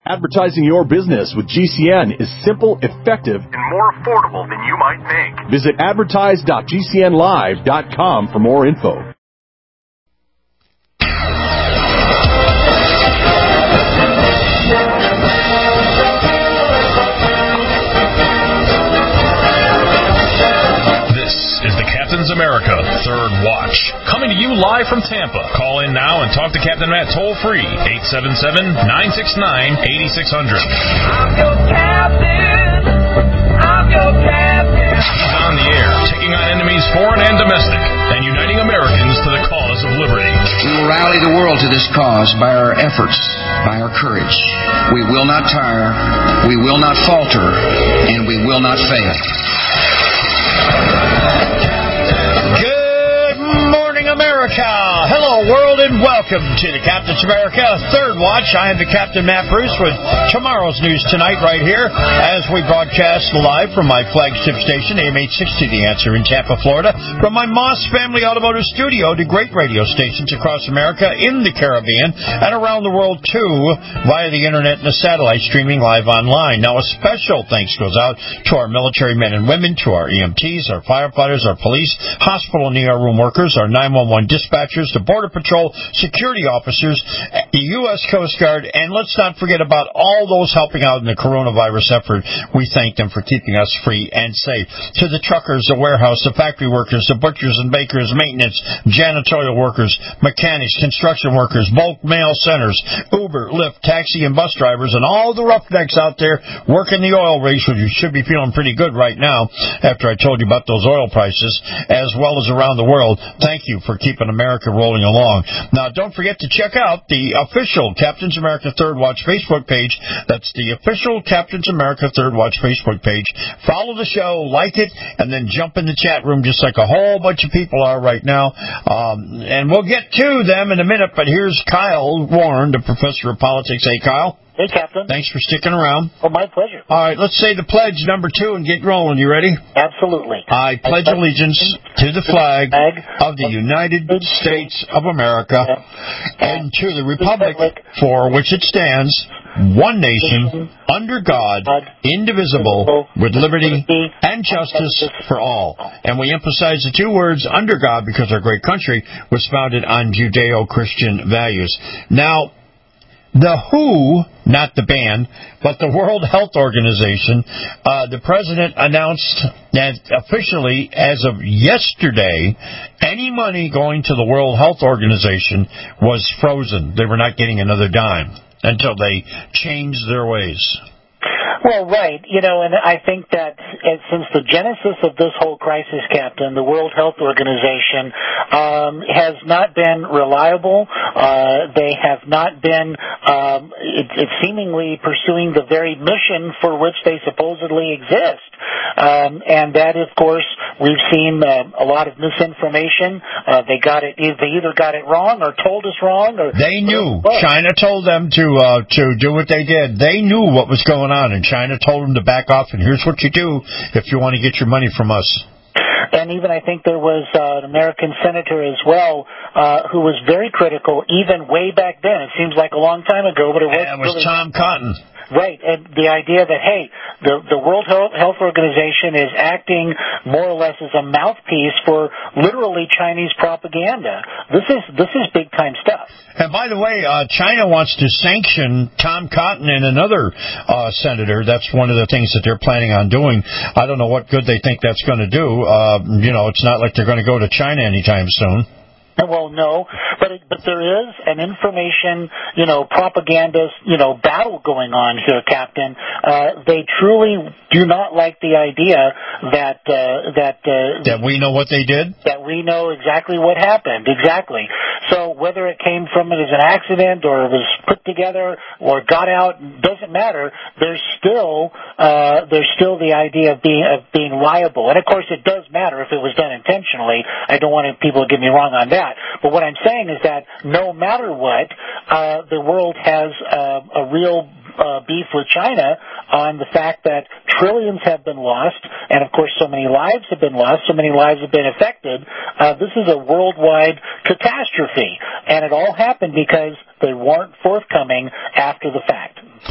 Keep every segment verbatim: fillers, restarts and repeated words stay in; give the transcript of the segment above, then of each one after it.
Advertising your business with G C N is simple, effective, and more affordable than you might think. Visit advertise dot g c n live dot com for more info. Captain's America Third Watch, coming to you live from Tampa. Call in now and talk to Captain Matt toll-free, eight seven seven, nine six nine, eight six zero zero. I'm your captain. I'm your captain. He's on the air, taking on enemies foreign and domestic, and uniting Americans to the cause of liberty. We will rally the world to this cause by our efforts, by our courage. We will not tire, we will not falter, and we will not fail. America. Hello, world, and welcome to the Captain's America Third Watch. I am the Captain Matt Bruce with tomorrow's news tonight right here as we broadcast live from my flagship station, A M eight sixty, The Answer in Tampa, Florida, from my Moss Family Automotive Studio to great radio stations across America, in the Caribbean, and around the world, too, via the Internet and the satellite streaming live online. Now, a special thanks goes out to our military men and women, to our E M Ts, our firefighters, our police, hospital and E R room workers, our nine one one dispatchers, the Border Patrol, security officers, the U S Coast Guard, and let's not forget about all those helping out in the coronavirus effort. We thank them for keeping us free and safe. To the truckers, the warehouse, the factory workers, the butchers and bakers, maintenance, janitorial workers, mechanics, construction workers, bulk mail centers, Uber, Lyft, taxi, and bus drivers, and all the roughnecks out there working the oil race, which you should be feeling pretty good right now after I told you about those oil prices, as well as around the world. Thank you for keeping America rolling along. Now, don't forget to check out the official Captain's America Third Watch Facebook page. That's the official Captain's America Third Watch Facebook page. Follow the show, like it, and then jump in the chat room just like a whole bunch of people are right now. Um, and we'll get to them in a minute, but here's Kyle Warren, the professor of politics. Hey, Kyle. Hey, Captain. Thanks for sticking around. Oh, my pleasure. All right, let's say the pledge number two and get rolling. You ready? Absolutely. I pledge I allegiance to the flag of the United States of America and to the republic for which it stands, one nation, under God, indivisible, with liberty and justice for all. And we emphasize the two words, under God, because our great country was founded on Judeo-Christian values. Now, the W H O, not the band, but the World Health Organization, uh, the president announced that officially, as of yesterday, any money going to the World Health Organization was frozen. They were not getting another dime until they changed their ways. Well, right. You know, and I think that since the genesis of this whole crisis, Captain, the World Health Organization um, has not been reliable. Uh, they have not been um, it, it seemingly pursuing the very mission for which they supposedly exist. Um, and that, of course, we've seen uh, a lot of misinformation. Uh, they got it. They either got it wrong or told us wrong. Or they knew. China told them to uh, to do what they did. They knew what was going on, and China told them to back off. And here's what you do if you want to get your money from us. And even I think there was uh, an American senator as well uh, who was very critical, even way back then. It seems like a long time ago, but it was. Yeah, it was really Tom Cotton. Right, and the idea that, hey, the, the World Health Organization is acting more or less as a mouthpiece for literally Chinese propaganda. This is this is big-time stuff. And by the way, uh, China wants to sanction Tom Cotton and another uh, senator. That's one of the things that they're planning on doing. I don't know what good they think that's going to do. Uh, you know, it's not like they're going to go to China anytime soon. Well, no, but it, but there is an information, you know, propaganda, you know, battle going on here, Captain. Uh, they truly do not like the idea that uh, that uh, that we know what they did. That we know exactly what happened, exactly. So whether it came from it as an accident or it was put together or got out, doesn't matter. There's still uh, there's still the idea of being of being liable, and of course it does matter if it was done intentionally. I don't want people to get me wrong on that. But what I'm saying is that no matter what, uh, the world has uh, a real uh, beef with China on the fact that trillions have been lost, and of course so many lives have been lost, so many lives have been affected. Uh, this is a worldwide catastrophe, and it all happened because they weren't forthcoming after the fact.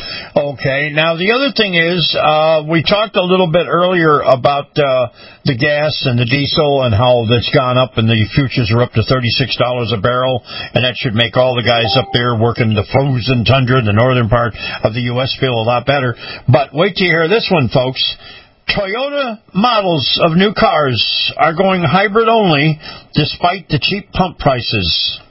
Okay. Now, the other thing is, uh, we talked a little bit earlier about uh, the gas and the diesel and how that's gone up, and the futures are up to thirty-six dollars a barrel, and that should make all the guys up there working the frozen tundra in the northern part of the U S feel a lot better. But wait till you hear this one, folks. Toyota models of new cars are going hybrid only despite the cheap pump prices.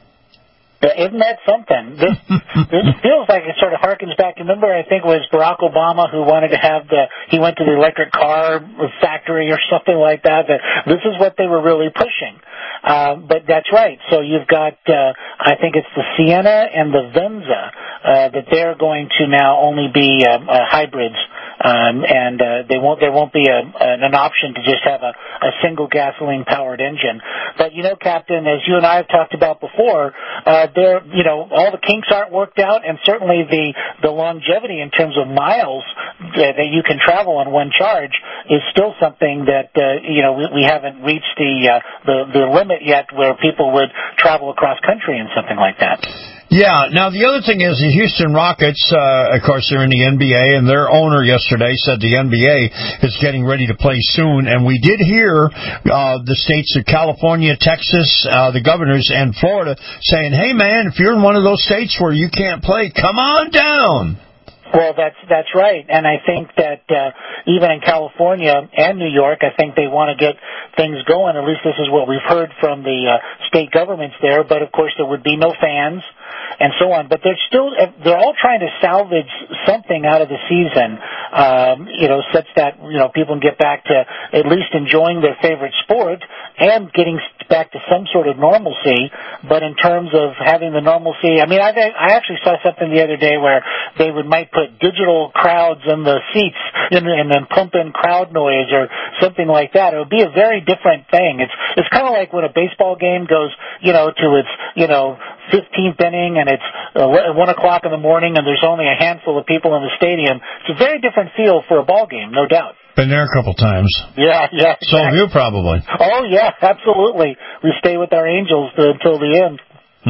Isn't that something? This, this feels like it sort of harkens back. Remember, I think it was Barack Obama who wanted to have the, he went to the electric car factory or something like that. That this is what they were really pushing. Uh, but that's right. So you've got, uh, I think it's the Sienna and the Venza, uh, that they're going to now only be uh, uh, hybrids. Um, and uh, they won't. There won't be a, an option to just have a, a single gasoline-powered engine. But you know, Captain, as you and I have talked about before, uh, there, you know, all the kinks aren't worked out, and certainly the the longevity in terms of miles that, that you can travel on one charge is still something that uh, you know we, we haven't reached the uh, the the limit yet where people would travel across country and something like that. Yeah. Now, the other thing is the Houston Rockets, uh, of course, they're in the N B A, and their owner yesterday said the N B A is getting ready to play soon. And we did hear uh, the states of California, Texas, uh, the governors, and Florida saying, hey, man, if you're in one of those states where you can't play, come on down. Well, that's that's right, and I think that uh, even in California and New York, I think they want to get things going. At least this is what we've heard from the uh, state governments there. But of course, there would be no fans and so on. But they're still they're all trying to salvage something out of the season, um, you know, such that you know people can get back to at least enjoying their favorite sport and getting back to some sort of normalcy. But in terms of having the normalcy, I mean, I I actually saw something the other day where they would might put digital crowds in the seats and, and then pump in crowd noise or something like that. It would be a very different thing. It's it's kind of like when a baseball game goes, you know, to its, you know, fifteenth inning and it's uh, one o'clock in the morning and there's only a handful of people in the stadium. It's a very different feel for a ball game, no doubt. Been there a couple times. Yeah, yeah. Exactly. So have you probably. Oh, yeah, absolutely. We stay with our Angels until the end.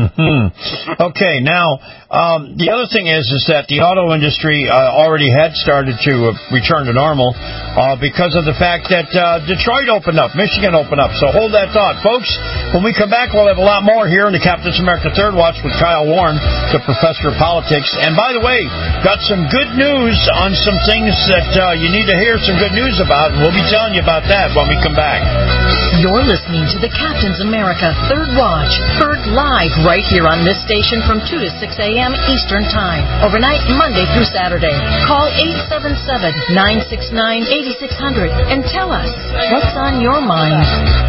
Mm-hmm. Okay, now, um, the other thing is is that the auto industry uh, already had started to uh, return to normal uh, because of the fact that uh, Detroit opened up, Michigan opened up. So hold that thought, folks. When we come back, we'll have a lot more here in the Captain's America Third Watch with Kyle Warren, the professor of politics. And by the way, got some good news on some things that uh, you need to hear some good news about, and we'll be telling you about that when we come back. You're listening to the Captain's America Third Watch, heard live right here on this station from two to six a.m. Eastern Time, overnight Monday through Saturday. Call eight seven seven, nine six nine, eight six zero zero and tell us what's on your mind.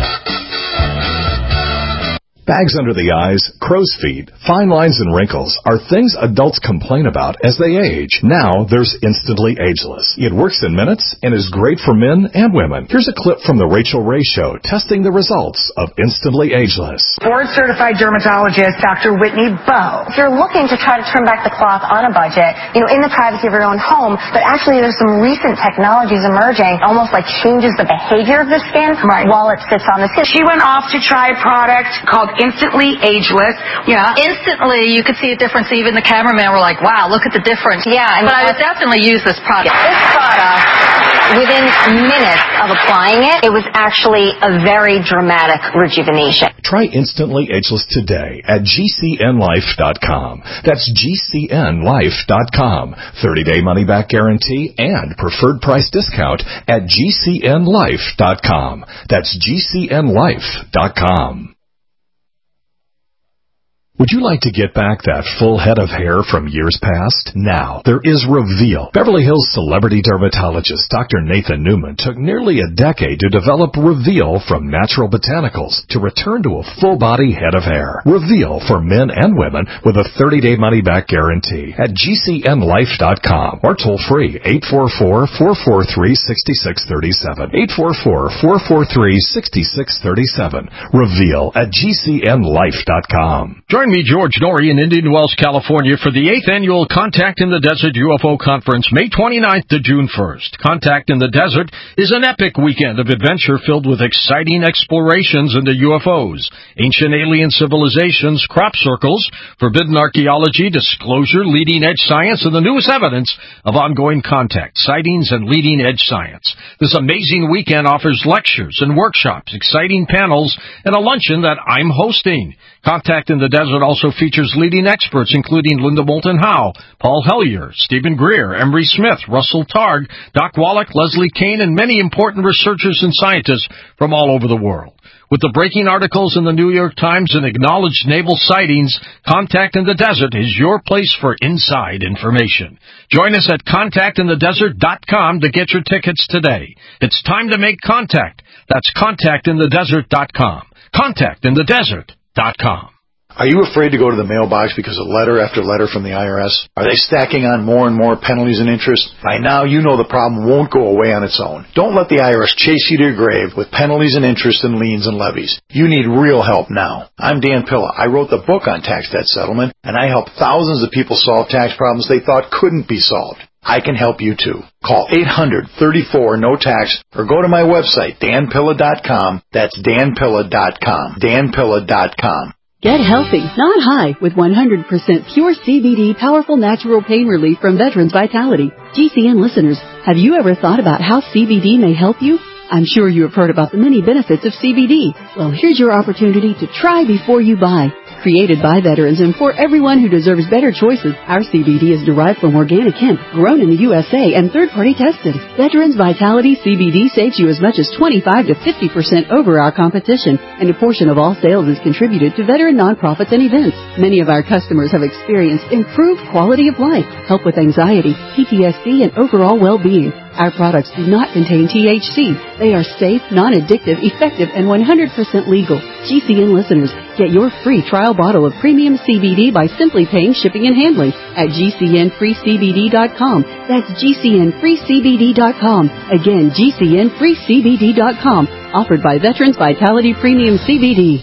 Bags under the eyes, crow's feet, fine lines and wrinkles are things adults complain about as they age. Now there's Instantly Ageless. It works in minutes and is great for men and women. Here's a clip from The Rachel Ray Show testing the results of Instantly Ageless. Board-certified dermatologist Doctor Whitney Bowe. If you're looking to try to trim back the cloth on a budget, you know, in the privacy of your own home, but actually there's some recent technologies emerging, almost like changes the behavior of the skin right. while it sits on the skin. She went off to try a product called Instantly Ageless. Yeah. Instantly, you could see a difference. Even the cameraman were like, wow, look at the difference. Yeah. I mean, but I would definitely use this product. This product, within minutes of applying it, it was actually a very dramatic rejuvenation. Try Instantly Ageless today at G C N life dot com. That's G C N life dot com. thirty-day money-back guarantee and preferred price discount at G C N life dot com. That's G C N life dot com. Would you like to get back that full head of hair from years past? Now, there is Reveal. Beverly Hills celebrity dermatologist Doctor Nathan Newman took nearly a decade to develop Reveal from natural botanicals to return to a full-body head of hair. Reveal for men and women with a thirty-day money-back guarantee at G C N life dot com or toll-free eight four four, four four three, six six three seven. eight four four, four four three, six six three seven. Reveal at G C N life dot com. Join Join me, George Norrie, in Indian Wells, California, for the eighth Annual Contact in the Desert U F O Conference, May twenty-ninth to June first. Contact in the Desert is an epic weekend of adventure filled with exciting explorations into U F Os, ancient alien civilizations, crop circles, forbidden archaeology, disclosure, leading-edge science, and the newest evidence of ongoing contact, sightings, and leading-edge science. This amazing weekend offers lectures and workshops, exciting panels, and a luncheon that I'm hosting. Contact in the Desert also features leading experts including Linda Moulton Howe, Paul Hellyer, Stephen Greer, Emery Smith, Russell Targ, Doc Wallach, Leslie Kane, and many important researchers and scientists from all over the world. With the breaking articles in the New York Times and acknowledged naval sightings, Contact in the Desert is your place for inside information. Join us at contact in the desert dot com to get your tickets today. It's time to make contact. That's contact in the desert dot com. contact in the desert dot com. Are you afraid to go to the mailbox because of letter after letter from the I R S? Are they stacking on more and more penalties and interest? By now, you know the problem won't go away on its own. Don't let the I R S chase you to your grave with penalties and interest and liens and levies. You need real help now. I'm Dan Pilla. I wrote the book on tax debt settlement, and I help thousands of people solve tax problems they thought couldn't be solved. I can help you too. Call eight hundred, thirty-four, no tax or go to my website, dan pilla dot com. That's dan pilla dot com. dan pilla dot com. Get healthy, not high, with one hundred percent pure C B D powerful natural pain relief from Veterans Vitality. G C N listeners, have you ever thought about how C B D may help you? I'm sure you have heard about the many benefits of C B D. Well, here's your opportunity to try before you buy. Created by veterans and for everyone who deserves better choices, our C B D is derived from organic hemp, grown in the U S A and third-party tested. Veterans Vitality C B D saves you as much as twenty-five to fifty percent over our competition, and a portion of all sales is contributed to veteran nonprofits and events. Many of our customers have experienced improved quality of life, help with anxiety, P T S D, and overall well-being. Our products do not contain T H C. They are safe, non-addictive, effective, and one hundred percent legal. G C N listeners, get your free trial bottle of premium C B D by simply paying shipping and handling at G C N free C B D dot com. That's G C N free C B D dot com. Again, G C N free C B D dot com. Offered by Veterans Vitality Premium C B D.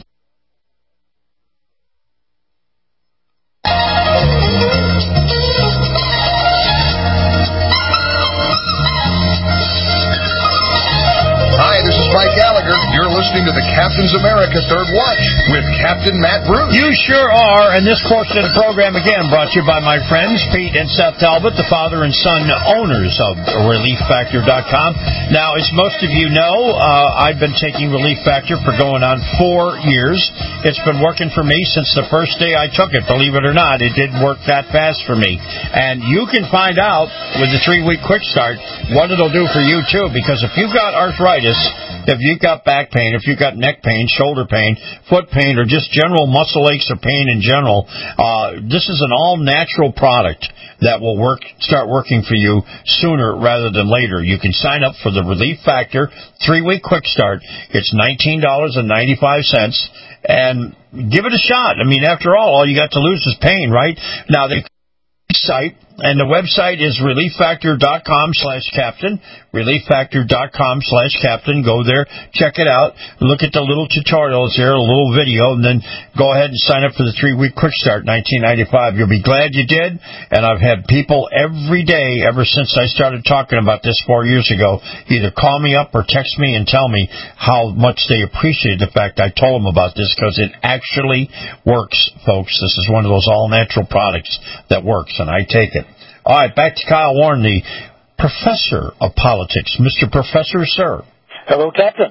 You're listening to the Captain's America Third Watch with Captain Matt Bruce. You sure are, and this portion of the program, again, brought to you by my friends, Pete and Seth Talbot, the father and son owners of Relief Factor dot com. Now, as most of you know, uh, I've been taking Relief Factor for going on four years. It's been working for me since the first day I took it. Believe it or not, it didn't work that fast for me. And you can find out with the three-week quick start what it'll do for you, too, because if you've got arthritis, if you've got back pain, if you've got neck pain, shoulder pain, foot pain, or just general muscle aches or pain in general, uh, this is an all-natural product that will work, start working for you sooner rather than later. You can sign up for the Relief Factor three-week quick start. It's nineteen dollars and ninety-five cents, and give it a shot. I mean, after all, all you got to lose is pain, right? Now, the site, and the website is relief factor dot com slash captain, relief factor dot com slash captain. Go there, check it out, look at the little tutorials here, a little video, and then go ahead and sign up for the three-week quick start, nineteen ninety-five. You'll be glad you did, and I've had people every day ever since I started talking about this four years ago either call me up or text me and tell me how much they appreciated the fact I told them about this, because it actually works, folks. This is one of those all-natural products that works, and I take it. All right, back to Kyle Warren, the professor of politics. Mister Professor, sir. Hello, Captain.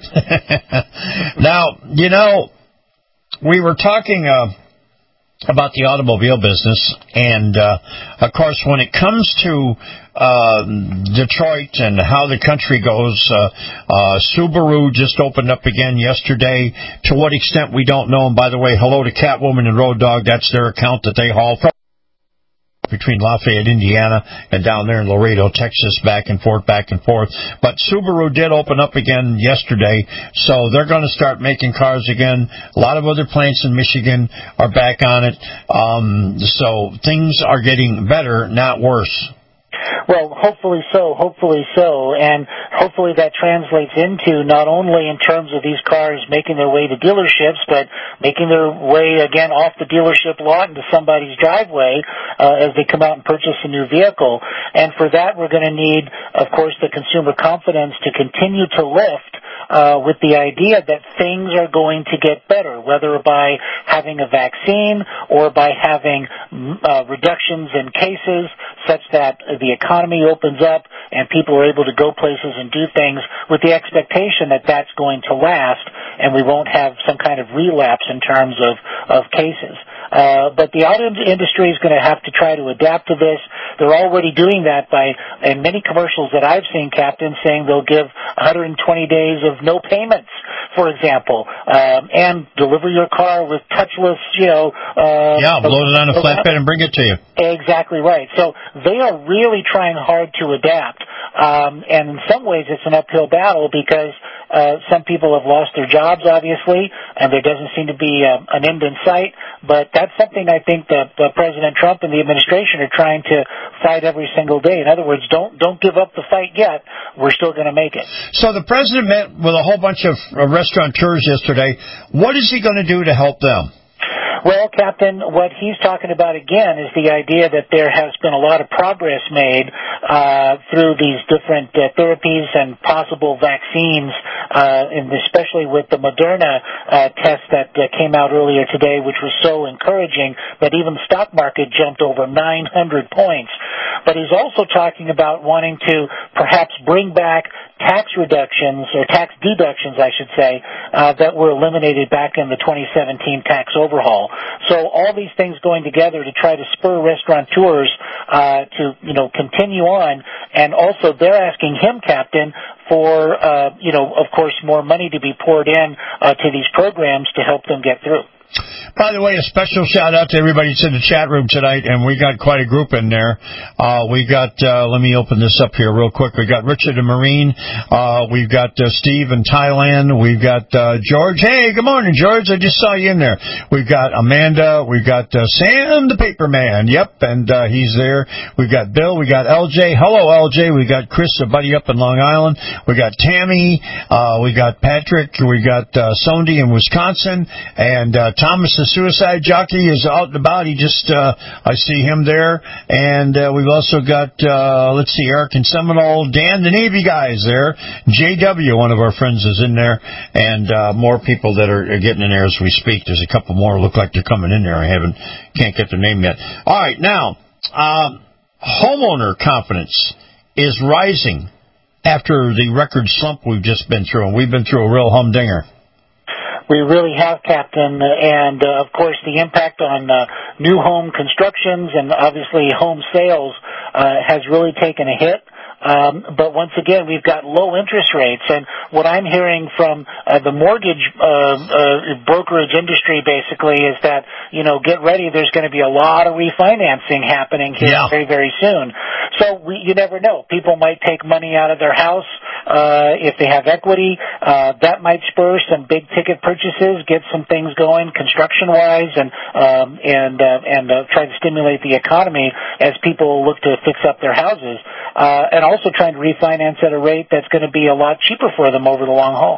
Now, you know, we were talking uh, about the automobile business, and, uh, of course, when it comes to uh, Detroit and how the country goes, uh, uh, Subaru just opened up again yesterday. To what extent, we don't know. And, by the way, hello to Catwoman and Road Dogg. That's their account that they haul from between Lafayette, Indiana, and down there in Laredo, Texas, back and forth, back and forth. But Subaru did open up again yesterday, so they're going to start making cars again. A lot of other plants in Michigan are back on it. Um, so things are getting better, not worse. Well, hopefully so, hopefully so, and hopefully that translates into not only in terms of these cars making their way to dealerships, but making their way, again, off the dealership lot into somebody's driveway uh, as they come out and purchase a new vehicle. And for that, we're going to need, of course, the consumer confidence to continue to lift Uh, with the idea that things are going to get better, whether by having a vaccine or by having uh, reductions in cases such that the economy opens up and people are able to go places and do things with the expectation that that's going to last and we won't have some kind of relapse in terms of, of cases. Uh, but the auto industry is going to have to try to adapt to this. They're already doing that by, in many commercials that I've seen, Captain, saying they'll give one hundred twenty days of no payments, for example, um, and deliver your car with touchless, you know. Uh, yeah, load it on a flatbed and bring it to you. Exactly right. So they are really trying hard to adapt. Um, and in some ways it's an uphill battle because uh, some people have lost their jobs, obviously, and there doesn't seem to be um, an end in sight. But that's something I think that uh, President Trump and the administration are trying to fight every single day. In other words, don't don't give up the fight yet. We're still going to make it. So the president met with a whole bunch of restaurateurs yesterday. What is he going to do to help them? Well, Captain, what he's talking about again is the idea that there has been a lot of progress made uh, through these different uh, therapies and possible vaccines, uh, and especially with the Moderna uh, test that uh, came out earlier today, which was so encouraging that even the stock market jumped over nine hundred points. But he's also talking about wanting to perhaps bring back tax reductions, or tax deductions, I should say, uh, that were eliminated back in the twenty seventeen tax overhaul. So all these things going together to try to spur restaurateurs uh, to, you know, continue on. And also they're asking him, Captain, for, uh, you know, of course, more money to be poured in uh, to these programs to help them get through. By the way, a special shout out to everybody that's in the chat room tonight, and we got quite a group in there. Uh, we got, uh, let me open this up here real quick. We got Richard and Marine. Uh, we've got uh, Steve in Thailand. We've got uh, George. Hey, good morning, George. I just saw you in there. We've got Amanda. We've got uh, Sam the Paper Man. Yep, and uh, he's there. We've got Bill. We got L J. Hello, L J. We got Chris, a buddy up in Long Island. We got Tammy. Uh, we got Patrick. We got uh, Sondi in Wisconsin, and uh, Thomas the Suicide Jockey is out and about. He just, uh, I see him there. And uh, we've also got, uh, let's see, Eric and Seminole, Dan, the Navy guys there. J W, one of our friends, is in there. And uh, more people that are, are getting in there as we speak. There's a couple more look like they're coming in there. I haven't, can't get their name yet. All right, now, um, homeowner confidence is rising after the record slump we've just been through. And we've been through a real humdinger. We really have, Captain, and uh, of course the impact on uh, new home constructions and obviously home sales uh, has really taken a hit. Um, but once again, we've got low interest rates, and what I'm hearing from uh, the mortgage uh, uh, brokerage industry basically is that, you know, get ready, there's going to be a lot of refinancing happening here yeah. very, very soon. So we, you never know. People might take money out of their house uh, if they have equity. Uh, that might spur some big ticket purchases, get some things going construction-wise, and um, and uh, and uh, try to stimulate the economy as people look to fix up their houses. Uh, and also trying to refinance at a rate that's going to be a lot cheaper for them over the long haul.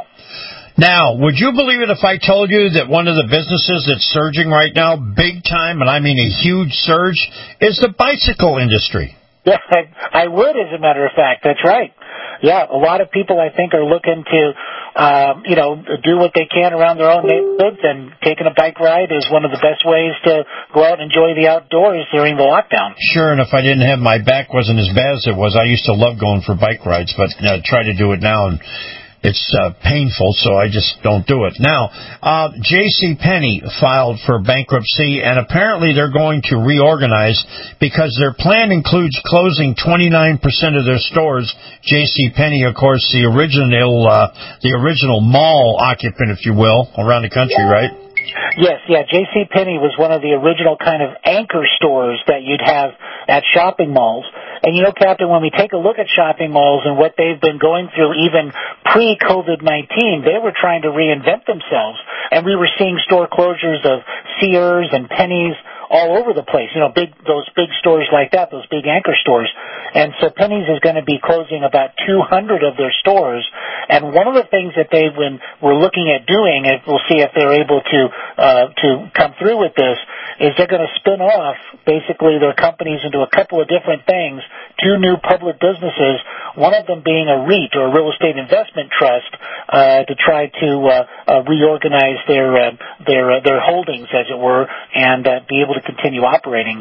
Now, would you believe it if I told you that one of the businesses that's surging right now, big time, and I mean a huge surge, is the bicycle industry? Yeah, I, I would, as a matter of fact. That's right. Yeah, a lot of people, I think, are looking to, um, you know, do what they can around their own neighborhoods, and taking a bike ride is one of the best ways to go out and enjoy the outdoors during the lockdown. Sure, and if I didn't have my back wasn't as bad as it was, I used to love going for bike rides, but uh, try to do it now, and it's uh, painful, so I just don't do it. Now, uh, JCPenney filed for bankruptcy, and apparently they're going to reorganize because their plan includes closing twenty-nine percent of their stores. JCPenney, of course, the original, uh, the original mall occupant, if you will, around the country, right? Yes, yeah. JCPenney was one of the original kind of anchor stores that you'd have at shopping malls. And, you know, Captain, when we take a look at shopping malls and what they've been going through even pre-COVID nineteen, they were trying to reinvent themselves. And we were seeing store closures of Sears and Penny's all over the place. You know, big those big stores like that, those big anchor stores. And so Penny's is going to be closing about two hundred of their stores. And one of the things that they when we're looking at doing, and we'll see if they're able to uh, to come through with this, is they're going to spin off basically their companies into a couple of different things, two new public businesses, one of them being a REIT or a real estate investment trust uh, to try to uh, uh, reorganize their uh, their uh, their holdings, as it were, and uh, be able to continue operating.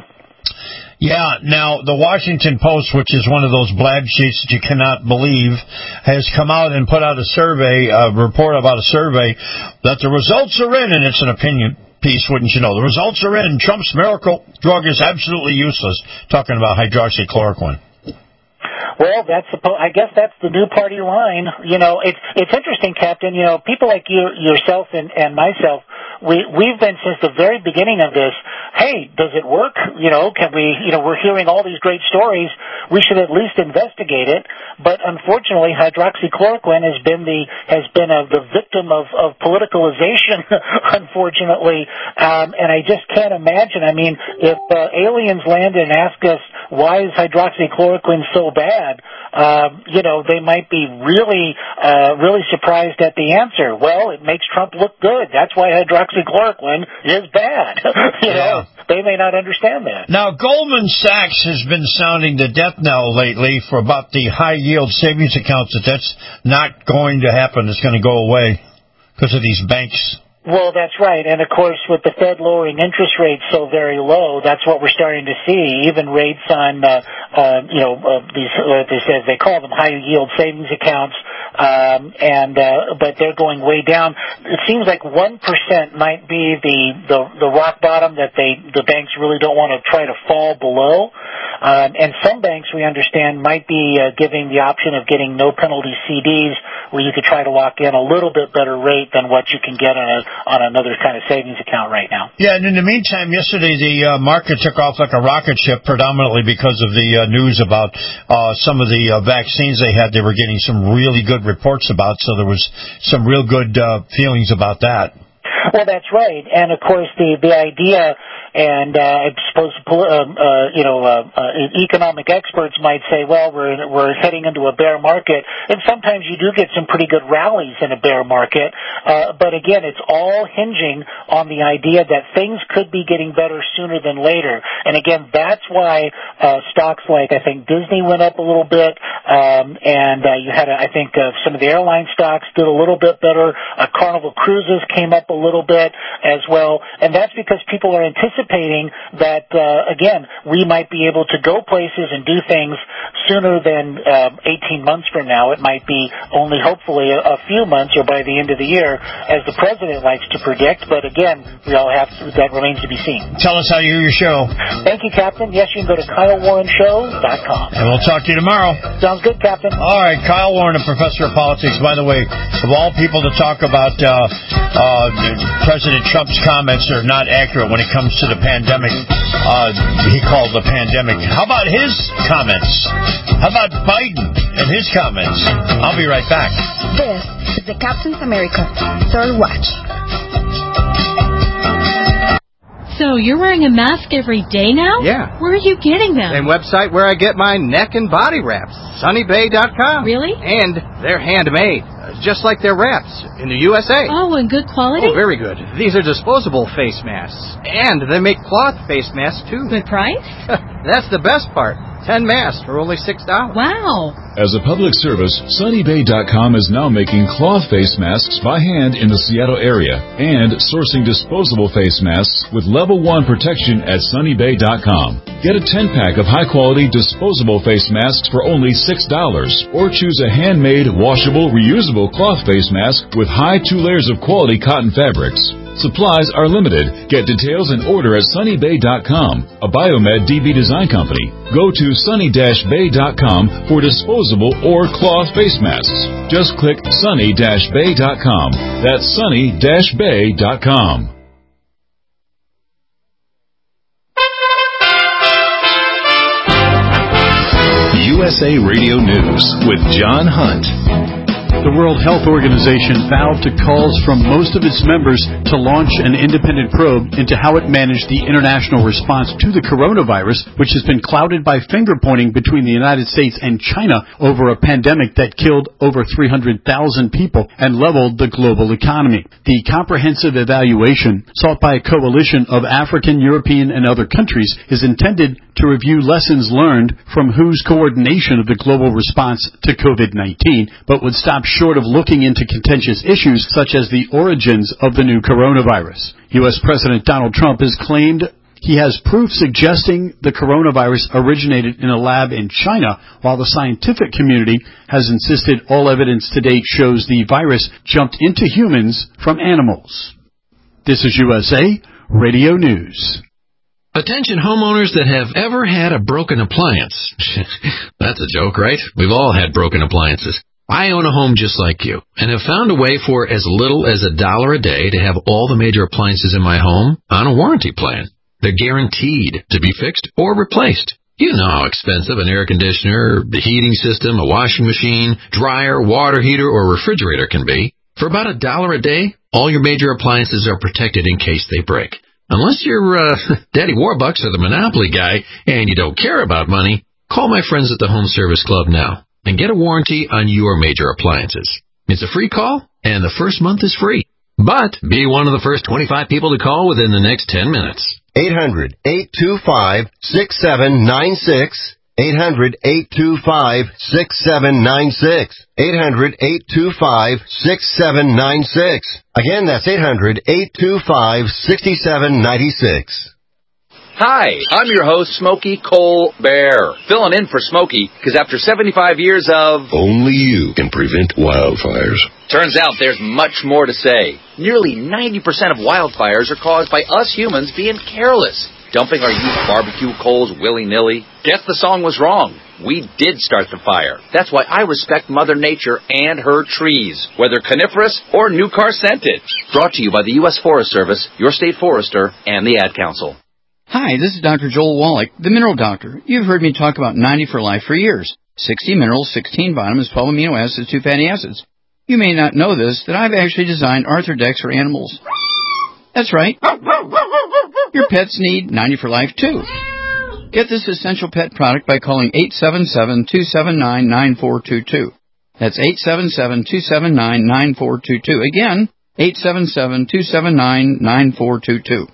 Yeah, now the Washington Post, which is one of those blab sheets that you cannot believe, has come out and put out a survey, a report about a survey, that the results are in, and it's an opinion piece, wouldn't you know. The results are in. Trump's miracle drug is absolutely useless. Talking about hydroxychloroquine. Well, that's the, I guess that's the new party line. You know, it's it's interesting, Captain. You know, people like you, yourself, and, and myself, we we've been since the very beginning of this. Hey, does it work? You know, can we? You know, we're hearing all these great stories. We should at least investigate it. But unfortunately, hydroxychloroquine has been the has been a, the victim of of politicalization. Unfortunately, um, and I just can't imagine. I mean, if uh, aliens landed and asked us why is hydroxychloroquine so bad, uh, you know, they might be really, uh, really surprised at the answer. Well, it makes Trump look good. That's why hydroxychloroquine is bad. you yeah. know, they may not understand that. Now, Goldman Sachs has been sounding the death knell lately for about the high-yield savings accounts, that that's not going to happen. It's going to go away because of these banks. Well, that's right. And, of course, with the Fed lowering interest rates so very low, that's what we're starting to see. Even rates on, uh, uh, you know, uh, these, what they say, they call them high-yield savings accounts, um, and uh, but they're going way down. It seems like one percent might be the, the, the rock bottom that they the banks really don't want to try to fall below. Um, and some banks, we understand, might be uh, giving the option of getting no-penalty C Ds where you could try to lock in a little bit better rate than what you can get on a on another kind of savings account right now. Yeah, and in the meantime, yesterday the uh, market took off like a rocket ship, predominantly because of the uh, news about uh, some of the uh, vaccines they had. They were getting some really good reports about, so there was some real good uh, feelings about that. Well, that's right. And, of course, the, the idea, and uh, I suppose, um, uh, you know, uh, uh, economic experts might say, well, we're we're heading into a bear market. And sometimes you do get some pretty good rallies in a bear market. Uh, but, again, it's all hinging on the idea that things could be getting better sooner than later. And, again, that's why uh, stocks like, I think, Disney went up a little bit. Um, and uh, you had, a, I think, uh, some of the airline stocks did a little bit better. Uh, Carnival Cruises came up a little bit as well, and that's because people are anticipating that, uh, again, we might be able to go places and do things sooner than uh, eighteen months from now. It might be only hopefully a, a few months or by the end of the year, as the president likes to predict, but again, we all have to, that remains to be seen. Tell us how you hear your show. Thank you, Captain. Yes, you can go to Kyle Warren Show dot com. And we'll talk to you tomorrow. Sounds good, Captain. All right, Kyle Warren, a professor of politics. By the way, of all people to talk about uh, uh, President Trump's comments are not accurate when it comes to the pandemic. Uh, he called the pandemic. How about his comments? How about Biden and his comments? I'll be right back. This is the Captain's America Third Watch. So you're wearing a mask every day now? Yeah. Where are you getting them? Same website where I get my neck and body wraps, sunny bay dot com. Really? And they're handmade, just like their wraps in the U S A. Oh, and good quality? Oh, very good. These are disposable face masks. And they make cloth face masks, too. Good price? That's the best part. Ten masks for only six dollars. Wow. As a public service, sunny bay dot com is now making cloth face masks by hand in the Seattle area and sourcing disposable face masks with level one protection at sunny bay dot com. Get a ten-pack of high-quality disposable face masks for only six dollars or choose a handmade, washable, reusable cloth face mask with high two layers of quality cotton fabrics. Supplies are limited. Get details and order at sunny bay dot com, a Biomed D B design company. Go to sunny bay dot com for disposable or cloth face masks. Just click sunny bay dot com. That's sunny bay dot com. U S A Radio News with John Hunt. The World Health Organization bowed to calls from most of its members to launch an independent probe into how it managed the international response to the coronavirus, which has been clouded by finger-pointing between the United States and China over a pandemic that killed over three hundred thousand people and leveled the global economy. The comprehensive evaluation, sought by a coalition of African, European, and other countries, is intended to review lessons learned from W H O's coordination of the global response to COVID nineteen, but would stop short of looking into contentious issues such as the origins of the new coronavirus. U S President Donald Trump has claimed he has proof suggesting the coronavirus originated in a lab in China, while the scientific community has insisted all evidence to date shows the virus jumped into humans from animals. This is U S A Radio News. Attention homeowners that have ever had a broken appliance. That's a joke, right? We've all had broken appliances. I own a home just like you and have found a way for as little as a dollar a day to have all the major appliances in my home on a warranty plan. They're guaranteed to be fixed or replaced. You know how expensive an air conditioner, the heating system, a washing machine, dryer, water heater, or refrigerator can be. For about a dollar a day, all your major appliances are protected in case they break. Unless you're uh, Daddy Warbucks or the Monopoly guy and you don't care about money, call my friends at the Home Service Club now and get a warranty on your major appliances. It's a free call, and the first month is free. But be one of the first twenty-five people to call within the next ten minutes. eight hundred, eight two five, six seven nine six. eight hundred, eight two five, six seven nine six. eight hundred, eight two five, six seven nine six. Again, that's eight hundred, eight two five, six seven nine six. Hi, I'm your host, Smokey Colbert, filling in for Smokey, because after seventy-five years of... Only you can prevent wildfires. Turns out there's much more to say. Nearly ninety percent of wildfires are caused by us humans being careless, dumping our used barbecue coals willy-nilly. Guess the song was wrong. We did start the fire. That's why I respect Mother Nature and her trees, whether coniferous or new car scented. Brought to you by the U S Forest Service, your state forester, and the Ad Council. Hi, this is Doctor Joel Wallach, the Mineral Doctor. You've heard me talk about ninety for Life for years. sixty minerals, sixteen vitamins, twelve amino acids, two fatty acids. You may not know this, that I've actually designed Arthrodex for animals. That's right. Your pets need ninety for Life, too. Get this essential pet product by calling eight seven seven, two seven nine, nine four two two. That's eight seven seven, two seven nine, nine four two two. Again, eight seven seven, two seven nine, nine four two two.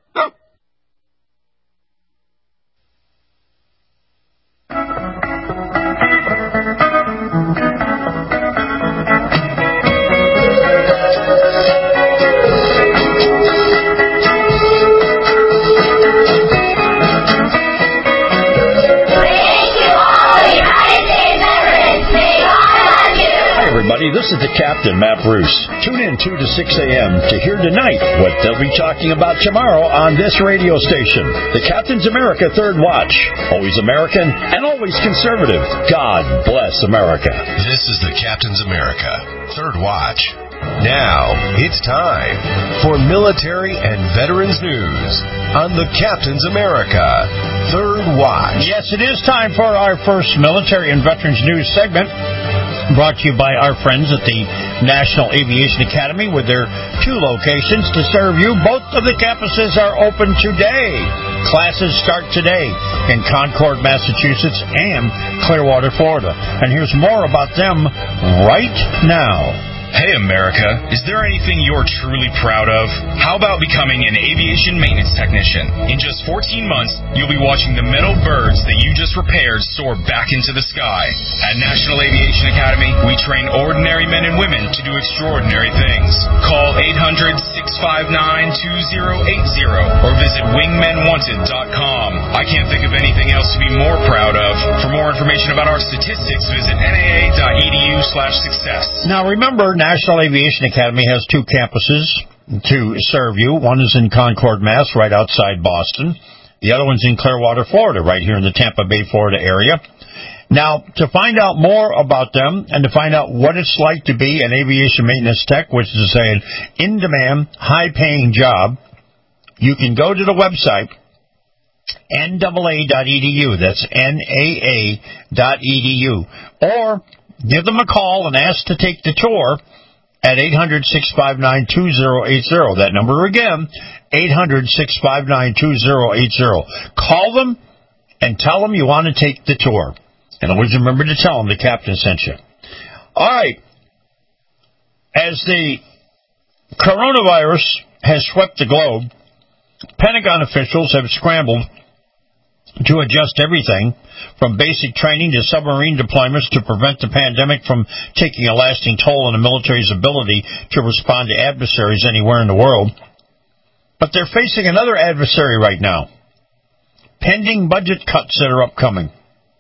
This is the Captain, Matt Bruce. Tune in two to six a.m. to hear tonight what they'll be talking about tomorrow on this radio station. The Captain's America Third Watch. Always American and always conservative. God bless America. This is the Captain's America Third Watch. Now, it's time for military and veterans news on the Captain's America Third Watch. Yes, it is time for our first military and veterans news segment, brought to you by our friends at the National Aviation Academy with their two locations to serve you. Both of the campuses are open today. Classes start today in Concord, Massachusetts and Clearwater, Florida. And here's more about them right now. Hey America, is there anything you're truly proud of? How about becoming an aviation maintenance technician? In just fourteen months, you'll be watching the metal birds that you just repaired soar back into the sky. At National Aviation Academy, we train ordinary men and women to do extraordinary things. Call eight hundred, six five nine, two zero eight zero or visit wingmen wanted dot com. I can't think of anything else to be more proud of. For more information about our statistics, visit N A A dot E D U slash success. Now remember, National Aviation Academy has two campuses to serve you. One is in Concord, Mass, right outside Boston. The other one's in Clearwater, Florida, right here in the Tampa Bay, Florida area. Now, to find out more about them and to find out what it's like to be an aviation maintenance tech, which is an in-demand, high-paying job, you can go to the website N A A dot E D U. That's N A A dot E D U. Or give them a call and ask to take the tour at eight hundred, six five nine, two zero eight zero. That number again, eight hundred, six five nine, two zero eight zero. Call them and tell them you want to take the tour. And always remember to tell them the captain sent you. All right. As the coronavirus has swept the globe, Pentagon officials have scrambled to adjust everything from basic training to submarine deployments to prevent the pandemic from taking a lasting toll on the military's ability to respond to adversaries anywhere in the world. But they're facing another adversary right now. Pending budget cuts that are upcoming.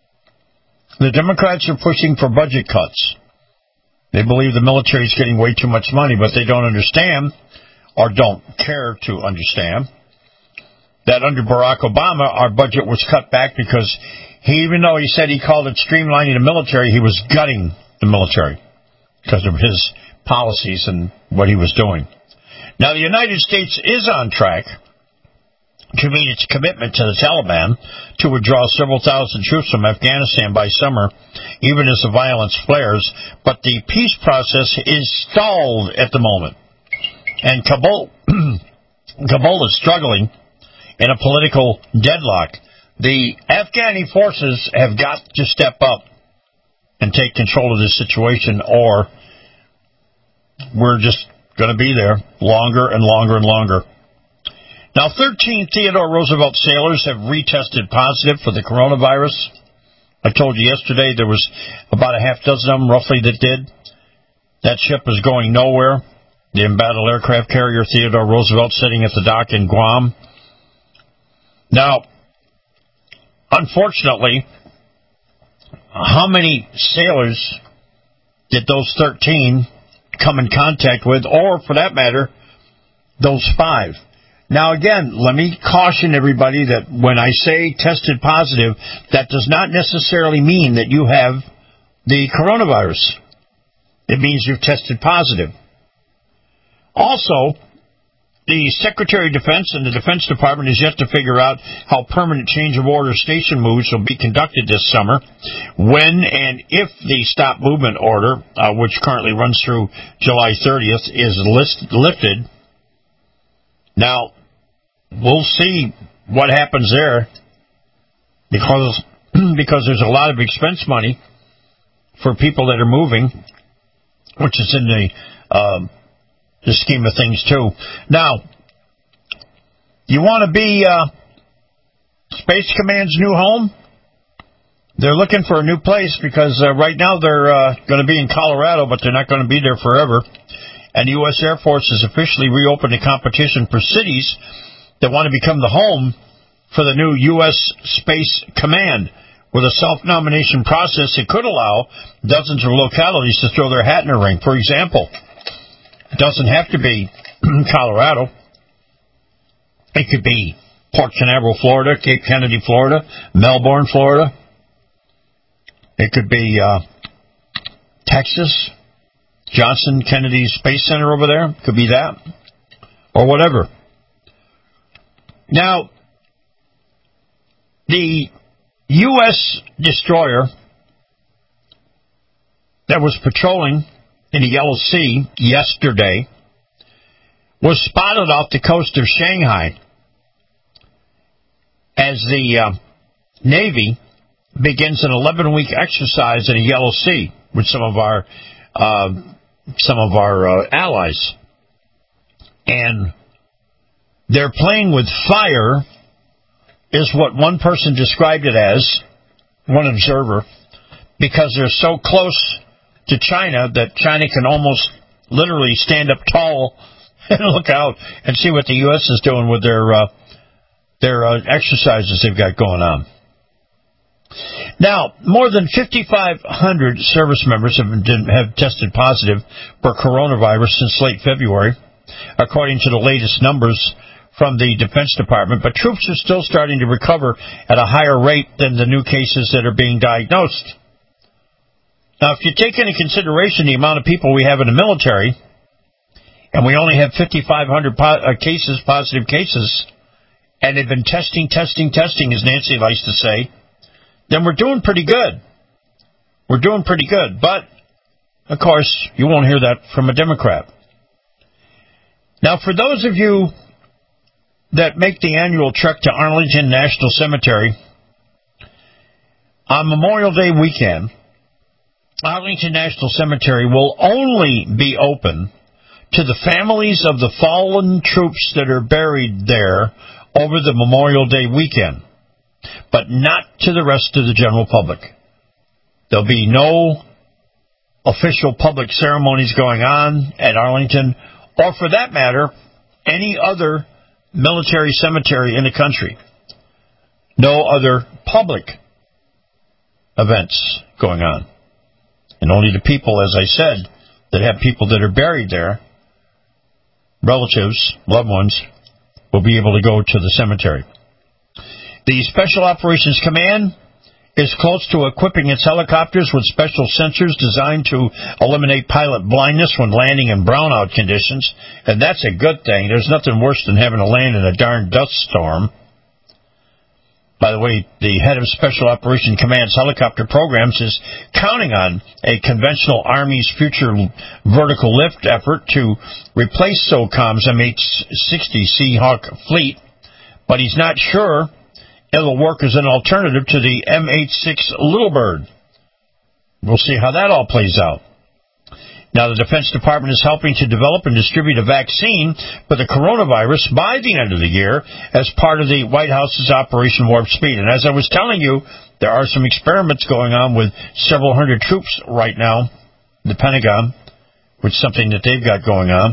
The Democrats are pushing for budget cuts. They believe the military is getting way too much money, but they don't understand, or don't care to understand, that under Barack Obama, our budget was cut back because he, even though he said he called it streamlining the military, he was gutting the military because of his policies and what he was doing. Now, the United States is on track to meet its commitment to the Taliban to withdraw several thousand troops from Afghanistan by summer, even as the violence flares, but the peace process is stalled at the moment. And Kabul, Kabul is struggling in a political deadlock. The Afghani forces have got to step up and take control of this situation, or we're just going to be there longer and longer and longer. Now, thirteen Theodore Roosevelt sailors have retested positive for the coronavirus. I told you yesterday there was about a half dozen of them, roughly, that did. That ship is going nowhere. The embattled aircraft carrier Theodore Roosevelt sitting at the dock in Guam. Now, unfortunately, how many sailors did those thirteen come in contact with, or, for that matter, those five? Now, again, let me caution everybody that when I say tested positive, that does not necessarily mean that you have the coronavirus. It means you've tested positive. Also, the Secretary of Defense and the Defense Department is yet to figure out how permanent change of order station moves will be conducted this summer, when and if the stop movement order, uh, which currently runs through July thirtieth, is list- lifted. Now, we'll see what happens there, because because there's a lot of expense money for people that are moving, which is in the uh, the scheme of things too. Now, you want to be uh, Space Command's new home? They're looking for a new place because uh, right now they're uh, going to be in Colorado, but they're not going to be there forever. And the U S Air Force has officially reopened a competition for cities that want to become the home for the new U S Space Command. With a self-nomination process, it could allow dozens of localities to throw their hat in the ring. For example, it doesn't have to be Colorado. It could be Port Canaveral, Florida, Cape Kennedy, Florida, Melbourne, Florida. It could be uh, Texas, Johnson Kennedy Space Center over there. Could be that, or whatever. Now, the U S destroyer that was patrolling in the Yellow Sea yesterday was spotted off the coast of Shanghai as the uh, Navy begins an eleven-week exercise in the Yellow Sea with some of our uh, some of our uh, allies, and they're playing with fire, is what one person described it as, one observer, because they're so close to China that China can almost literally stand up tall and look out and see what the U S is doing with their uh, their uh, exercises they've got going on. Now, more than fifty-five hundred service members have, been, have tested positive for coronavirus since late February, according to the latest numbers from the Defense Department, but troops are still starting to recover at a higher rate than the new cases that are being diagnosed. Now, if you take into consideration the amount of people we have in the military, and we only have fifty-five hundred po- uh, cases, positive cases, and they've been testing, testing, testing, as Nancy likes to say, then we're doing pretty good. We're doing pretty good. But Of course, you won't hear that from a Democrat. Now, for those of you that make the annual trek to Arlington National Cemetery, on Memorial Day weekend, Arlington National Cemetery will only be open to the families of the fallen troops that are buried there over the Memorial Day weekend, but not to the rest of the general public. There'll be no official public ceremonies going on at Arlington, or for that matter, any other military cemetery in the country. No other public events going on. And only the people, as I said, that have people that are buried there, relatives, loved ones, will be able to go to the cemetery. The Special Operations Command is close to equipping its helicopters with special sensors designed to eliminate pilot blindness when landing in brownout conditions, and that's a good thing. There's nothing worse than having to land in a darn dust storm. By the way, the head of Special Operations Command's helicopter programs is counting on a conventional Army's future vertical lift effort to replace SOCOM's M H sixty Seahawk fleet, but he's not sure it'll work as an alternative to the M H six Little Bird. We'll see how that all plays out. Now, the Defense Department is helping to develop and distribute a vaccine for the coronavirus by the end of the year as part of the White House's Operation Warp Speed. And as I was telling you, there are some experiments going on with several hundred troops right now, the Pentagon, with something that they've got going on.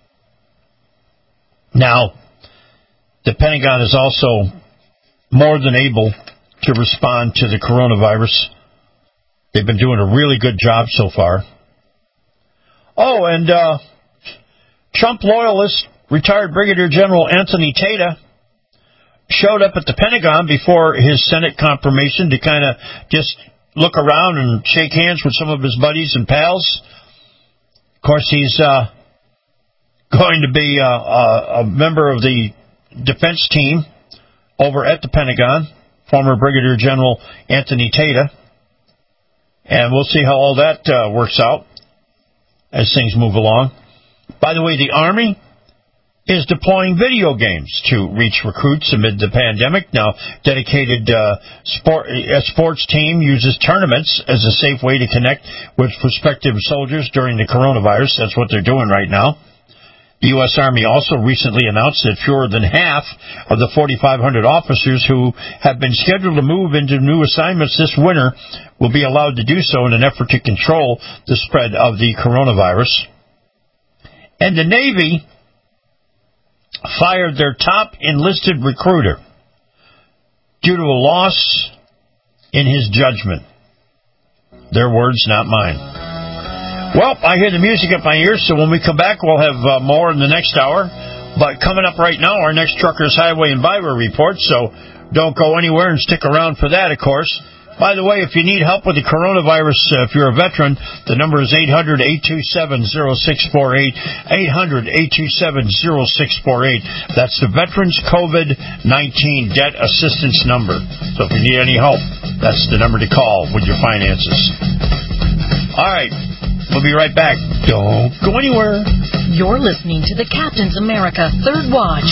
Now, the Pentagon is also more than able to respond to the coronavirus. They've been doing a really good job so far. Oh, and uh, Trump loyalist, retired Brigadier General Anthony Tata, showed up at the Pentagon before his Senate confirmation to kind of just look around and shake hands with some of his buddies and pals. Of course, he's uh, going to be uh, a, a member of the defense team over at the Pentagon, former Brigadier General Anthony Tata. And we'll see how all that uh, works out as things move along. By the way, the Army is deploying video games to reach recruits amid the pandemic. Now, dedicated uh, sport, a sports team uses tournaments as a safe way to connect with prospective soldiers during the coronavirus. That's what they're doing right now. The U S Army also recently announced that fewer than half of the forty-five hundred officers who have been scheduled to move into new assignments this winter will be allowed to do so in an effort to control the spread of the coronavirus. And the Navy fired their top enlisted recruiter due to a loss in his judgment. Their words, not mine. Well, I hear the music at my ears, so when we come back, we'll have uh, more in the next hour. But coming up right now, our next Truckers Highway and Byway report, so don't go anywhere and stick around for that, of course. By the way, if you need help with the coronavirus, uh, if you're a veteran, the number is eight hundred, eight two seven, zero six four eight, eight hundred, eight two seven, zero six four eight. That's the Veterans COVID nineteen Debt Assistance number. So if you need any help, that's the number to call with your finances. All right. We'll be right back. Don't go anywhere. You're listening to the Captain's America Third Watch.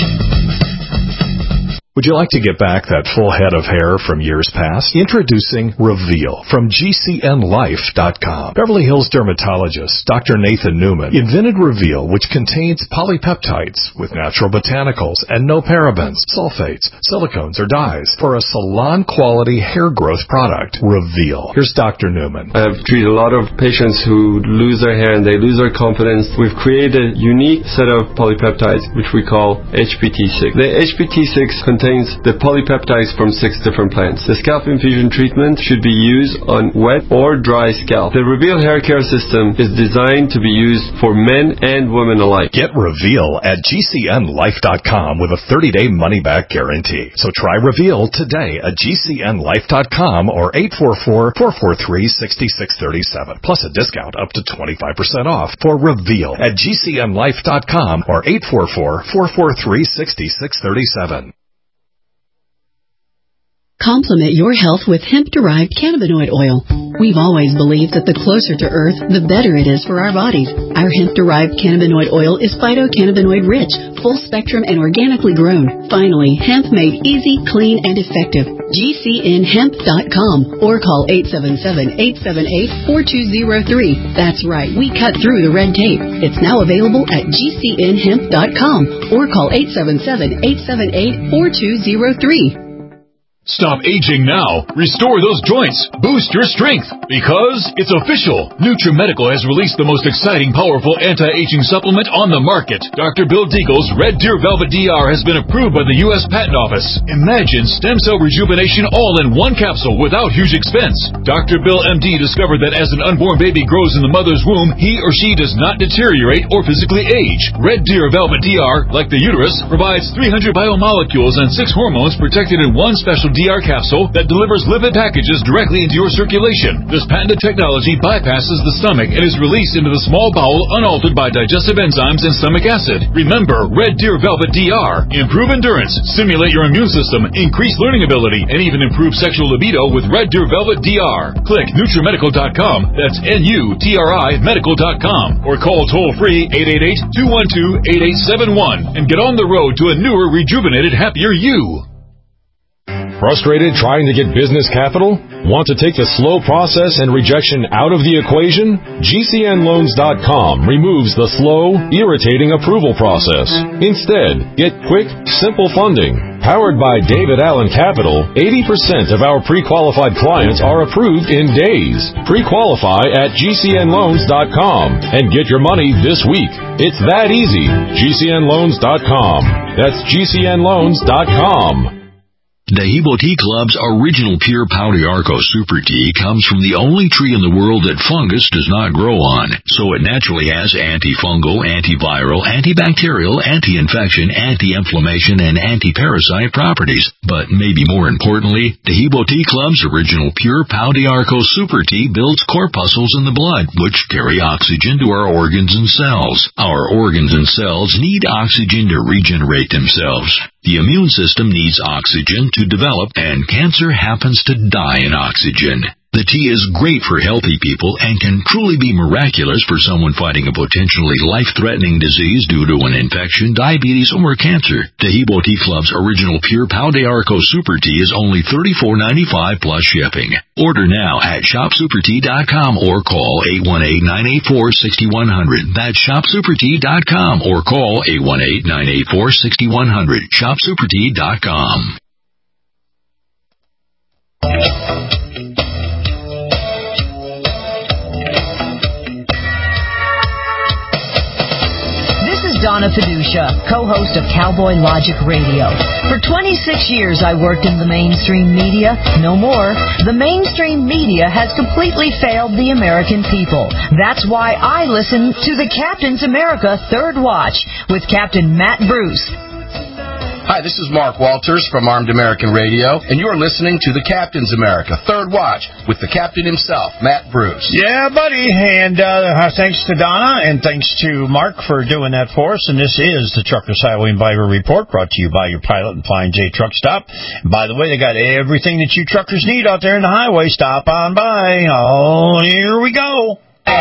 Would you like to get back that full head of hair from years past? Introducing Reveal from G C N life dot com. Beverly Hills dermatologist Doctor Nathan Newman invented Reveal, which contains polypeptides with natural botanicals and no parabens, sulfates, silicones, or dyes for a salon-quality hair growth product. Reveal. Here's Doctor Newman. I've treated a lot of patients who lose their hair and they lose their confidence. We've created a unique set of polypeptides, which we call H P T six. The H P T six contains contains the polypeptides from six different plants. The scalp infusion treatment should be used on wet or dry scalp. The Reveal hair care system is designed to be used for men and women alike. Get Reveal at G C N life dot com with a thirty-day money-back guarantee. So try Reveal today at G C N life dot com or eight four four, four four three, six six three seven. Plus a discount up to twenty-five percent off for Reveal at G C N life dot com or eight four four, four four three, six six three seven. Complement your health with hemp-derived cannabinoid oil. We've always believed that the closer to Earth, the better it is for our bodies. Our hemp-derived cannabinoid oil is phytocannabinoid-rich, full-spectrum, and organically grown. Finally, hemp made easy, clean, and effective. G C N hemp dot com or call eight seven seven, eight seven eight, four two zero three. That's right, we cut through the red tape. It's now available at G C N hemp dot com or call eight seven seven, eight seven eight, four two zero three. Stop aging now. Restore those joints. Boost your strength. Because it's official. NutriMedical has released the most exciting, powerful anti-aging supplement on the market. Doctor Bill Deagle's Red Deer Velvet D R has been approved by the U S Patent Office. Imagine stem cell rejuvenation all in one capsule without huge expense. Doctor Bill M D discovered that as an unborn baby grows in the mother's womb, he or she does not deteriorate or physically age. Red Deer Velvet D R, like the uterus, provides three hundred biomolecules and six hormones protected in one special D R capsule that delivers lipid packages directly into your circulation. This patented technology bypasses the stomach and is released into the small bowel unaltered by digestive enzymes and stomach acid. Remember, Red Deer Velvet D R. Improve endurance, stimulate your immune system, increase learning ability, and even improve sexual libido with Red Deer Velvet D R. Click NutriMedical dot com, that's N U T R I medical dot com, or call toll-free eight eight eight, two one two, eight eight seven one and get on the road to a newer, rejuvenated, happier you. Frustrated trying to get business capital? Want to take the slow process and rejection out of the equation? G C N loans dot com removes the slow, irritating approval process. Instead, get quick, simple funding. Powered by David Allen Capital, eighty percent of our pre-qualified clients are approved in days. Pre-qualify at G C N loans dot com and get your money this week. It's that easy. G C N loans dot com. That's G C N loans dot com. Dehibo Tea Club's original pure Pau d'Arco Super Tea comes from the only tree in the world that fungus does not grow on, so it naturally has antifungal, antiviral, antibacterial, anti-infection, anti-inflammation, and anti-parasite properties. But maybe more importantly, Dehibo Tea Club's original pure Pau d'Arco Super Tea builds corpuscles in the blood, which carry oxygen to our organs and cells. Our organs and cells need oxygen to regenerate themselves. The immune system needs oxygen to develop, and cancer happens to die in oxygen. The tea is great for healthy people and can truly be miraculous for someone fighting a potentially life-threatening disease due to an infection, diabetes, or cancer. Dehibo Tea Club's original pure Pau d'Arco Super Tea is only thirty-four ninety-five plus shipping. Order now at shop super tea dot com or call eight one eight, nine eight four, six one zero zero. That's shop super tea dot com or call eight one eight, nine eight four, six one zero zero. shop super tea dot com. Donna Fiducia, co-host of Cowboy Logic Radio. For twenty-six years, I worked in the mainstream media. No more. The mainstream media has completely failed the American people. That's why I listen to the Captain's America Third Watch with Captain Matt Bruce. Hi, this is Mark Walters from Armed American Radio, and you're listening to the Captain's America Third Watch with the captain himself, Matt Bruce. Yeah, buddy, and uh, thanks to Donna, and thanks to Mark for doing that for us. And this is the Truckers Highway and Byway Report, brought to you by your Pilot and Flying J Truck Stop. And by the way, they got everything that you truckers need out there in the highway. Stop on by. Oh, here we go.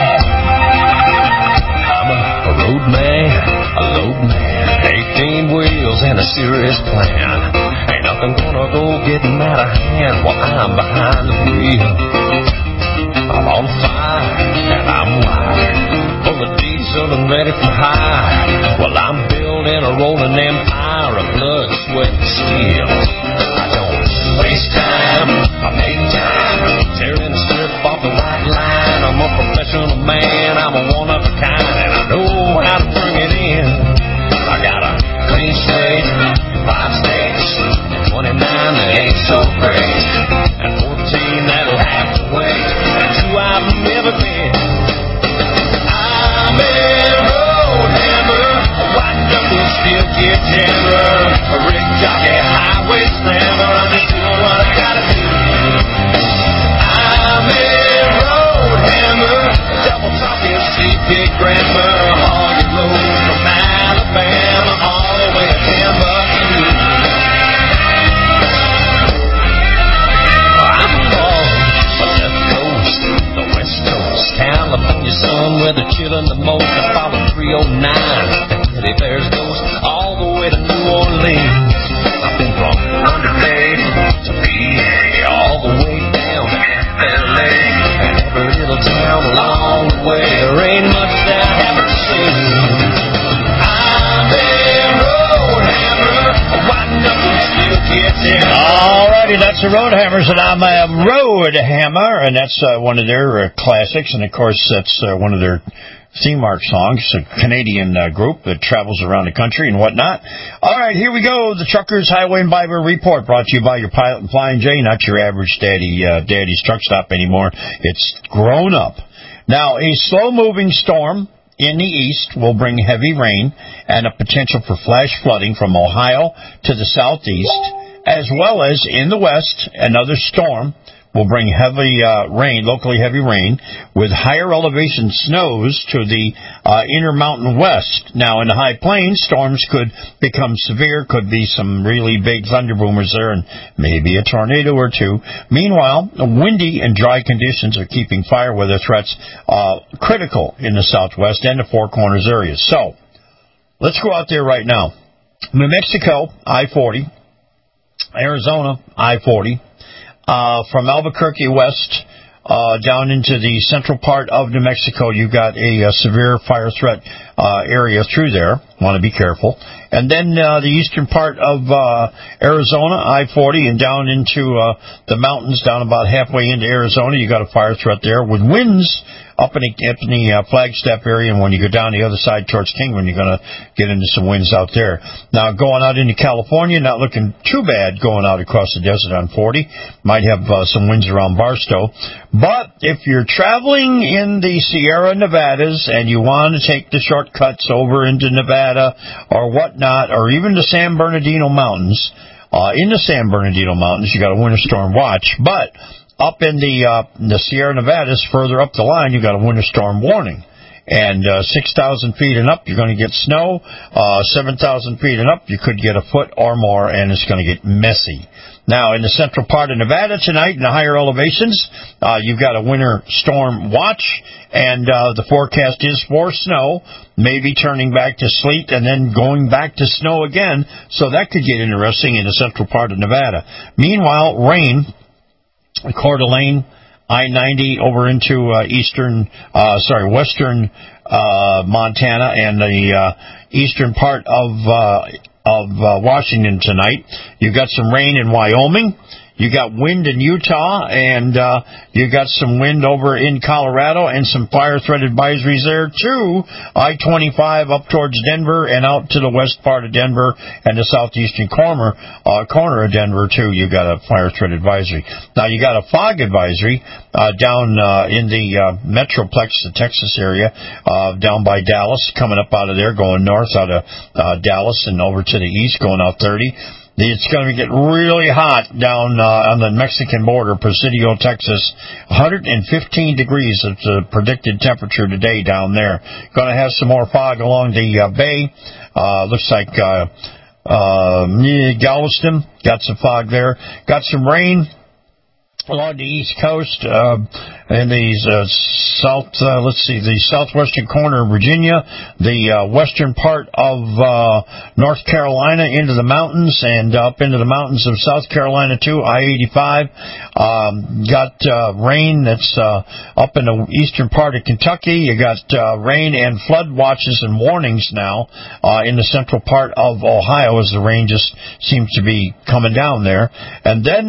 I'm a, a road man, a load man. eighteen wheels and a serious plan. Ain't nothing gonna go getting out of hand while I'm behind the wheel. I'm on fire and I'm wired, full of diesel and ready for hire. Well, I'm building a rolling empire of blood, sweat, and steel. I don't waste time, I make time, tearing the strip off the white line. I'm a professional man, I'm a one of a kind, and I know how to bring it in. I got a clean state, five states, twenty-nine that ain't so great, and fourteen that'll have to wait, and two I've never been. I'm a road hammer, a white knuckle steel gear jammer, a rig jockey, highway slammer. I'm just doing what I gotta do. chillin' the most. I followed three oh nine, Teddy Bear's Ghost, all the way to New Orleans. I've been from Monterey to P A, all the way down to L A, and every little town along the way. There ain't much that I haven't seen. I'm a road hammer, a white knuckle still gets in. Alrighty, that's the Road Hammers, and I'm a Road Hammer, and that's uh, one of their uh, classics, and of course that's uh, one of their theme mark songs, a Canadian uh, group that travels around the country and whatnot. All right, here we go. The Truckers Highway and Bible Report, brought to you by your Pilot and Flying J, not your average daddy, uh, daddy's truck stop anymore. It's grown up. Now, a slow-moving storm in the east will bring heavy rain and a potential for flash flooding from Ohio to the southeast, as well as in the west. Another storm will bring heavy uh, rain, locally heavy rain, with higher elevation snows to the uh, inner mountain west. Now, in the high plains, storms could become severe, could be some really big thunder boomers there, and maybe a tornado or two. Meanwhile, windy and dry conditions are keeping fire weather threats uh, critical in the southwest and the Four Corners areas. So, let's go out there right now. New Mexico, I forty. Arizona, I forty. Uh, from Albuquerque west uh, down into the central part of New Mexico, you've got a, a severe fire threat uh, area through there. Want to be careful. And then uh, the eastern part of uh, Arizona, I forty, and down into uh, the mountains, down about halfway into Arizona, you got a fire threat there with winds up in the, up in the uh, Flagstaff area, and when you go down the other side towards Kingman, you're going to get into some winds out there. Now, going out into California, not looking too bad going out across the desert on forty. Might have uh, some winds around Barstow. But if you're traveling in the Sierra Nevadas and you want to take the shortcuts over into Nevada or whatnot, or even the San Bernardino Mountains, uh, in the San Bernardino Mountains, you got a winter storm watch. But up in the uh, the Sierra Nevadas, further up the line, you got a winter storm warning. And uh, six thousand feet and up, you're going to get snow. Uh, seven thousand feet and up, you could get a foot or more, and it's going to get messy. Now, in the central part of Nevada tonight, in the higher elevations, uh, you've got a winter storm watch, and uh, the forecast is for snow, maybe turning back to sleet and then going back to snow again. So that could get interesting in the central part of Nevada. Meanwhile, rain. Coeur d'Alene, I ninety over into uh, eastern, uh, sorry, western uh, Montana and the uh, eastern part of uh, of uh, Washington tonight. You've got some rain in Wyoming. You got wind in Utah, and uh, you got some wind over in Colorado, and some fire threat advisories there too. I twenty-five up towards Denver and out to the west part of Denver and the southeastern corner uh, corner of Denver too. You got a fire threat advisory. Now you got a fog advisory uh, down uh, in the uh, Metroplex, the Texas area, uh, down by Dallas, coming up out of there, going north out of uh, Dallas and over to the east, going out thirty. It's going to get really hot down uh, on the Mexican border, Presidio, Texas. one hundred fifteen degrees is the predicted temperature today down there. Going to have some more fog along the uh, bay. Uh, looks like uh, uh, Galveston got some fog there. Got some rain along the east coast uh, and the uh, south, uh, let's see, the southwestern corner of Virginia, the uh, western part of uh, North Carolina into the mountains, and up into the mountains of South Carolina too. I eighty-five um, got uh, rain that's uh, up in the eastern part of Kentucky. You got uh, rain and flood watches and warnings now uh, in the central part of Ohio, as the rain just seems to be coming down there. And then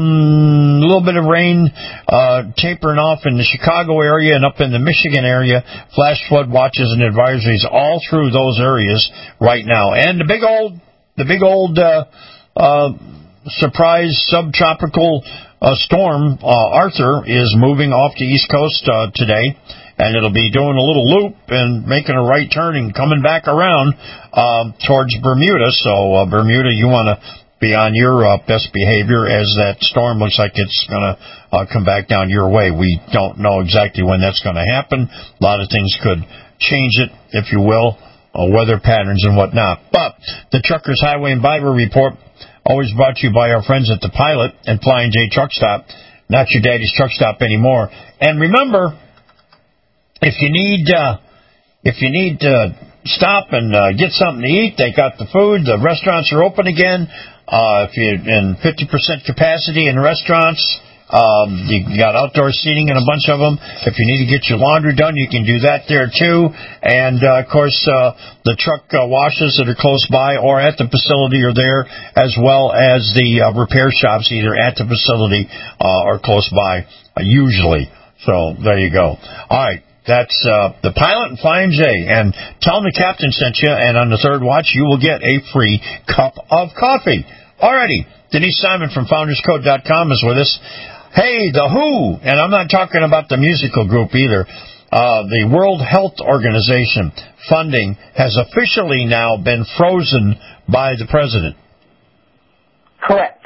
um, a little bit of rain uh, tapering off in the Chicago area and up in the Michigan area. Flash flood watches and advisories all through those areas right now. And the big old, the big old uh, uh, surprise subtropical uh, storm uh, Arthur is moving off the East Coast uh, today. And it'll be doing a little loop and making a right turn and coming back around uh, towards Bermuda. So uh, Bermuda, you want to be on your uh, best behavior, as that storm looks like it's going to uh, come back down your way. We don't know exactly when that's going to happen. A lot of things could change it, if you will, uh, weather patterns and whatnot. But the Truckers Highway and Bible Report, always brought to you by our friends at the Pilot and Flying J Truck Stop, not your daddy's truck stop anymore. And remember, if you need uh, if you need to stop and uh, get something to eat, they got the food. The restaurants are open again. Uh, if you're in fifty percent capacity in restaurants, um, you got outdoor seating in a bunch of them. If you need to get your laundry done, you can do that there too. And, uh, of course, uh, the truck uh, washes that are close by or at the facility are there, as well as the uh, repair shops either at the facility uh, or close by, uh, usually. So there you go. All right. That's uh, the Pilot and Flying J. And tell them the captain sent you, and on the third watch, you will get a free cup of coffee. Alrighty. Denise Simon from founders code dot com is with us. Hey, the W H O, and I'm not talking about the musical group either. Uh, the World Health Organization funding has officially now been frozen by the president. Correct.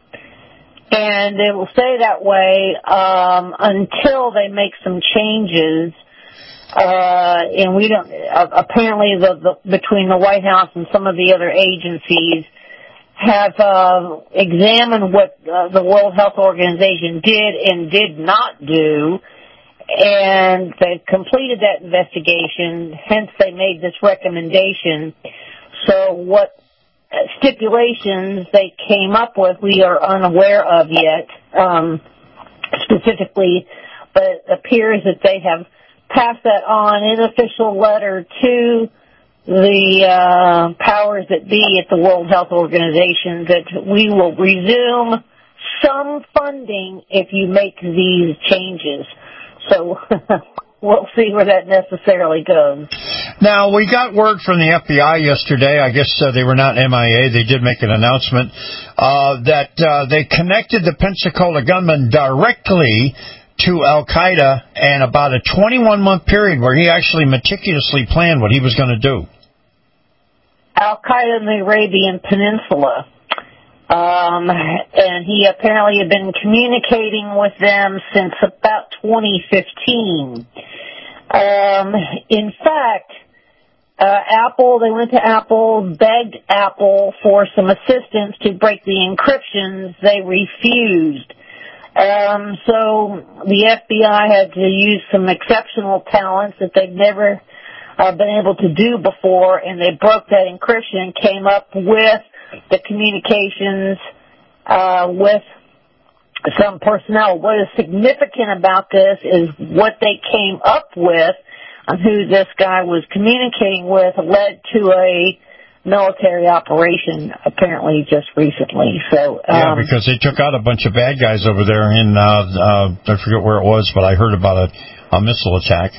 And it will stay that way um, until they make some changes. Uh, and we don't. Uh, apparently, the, the between the White House and some of the other agencies have uh, examined what uh, the World Health Organization did and did not do, and they've completed that investigation. Hence, they made this recommendation. So, what stipulations they came up with, we are unaware of yet, um, specifically, but it appears that they have passed that on in official letter to the uh, powers that be at the World Health Organization that we will resume some funding if you make these changes. So we'll see where that necessarily goes. Now, we got word from the F B I yesterday. I guess uh, they were not M I A. They did make an announcement uh, that uh, they connected the Pensacola gunman directly to Al-Qaeda in about a twenty-one month period where he actually meticulously planned what he was going to do. Al-Qaeda in the Arabian Peninsula. Um, and he apparently had been communicating with them since about twenty fifteen. Um, in fact, uh, Apple, they went to Apple, begged Apple for some assistance to break the encryptions. They refused. Um, so the F B I had to use some exceptional talents that they'd never uh, been able to do before, and they broke that encryption and came up with the communications uh, with some personnel. What is significant about this is what they came up with on who this guy was communicating with led to a military operation apparently just recently. So um, yeah, because they took out a bunch of bad guys over there in uh, uh, I forget where it was, but I heard about a, a missile attack.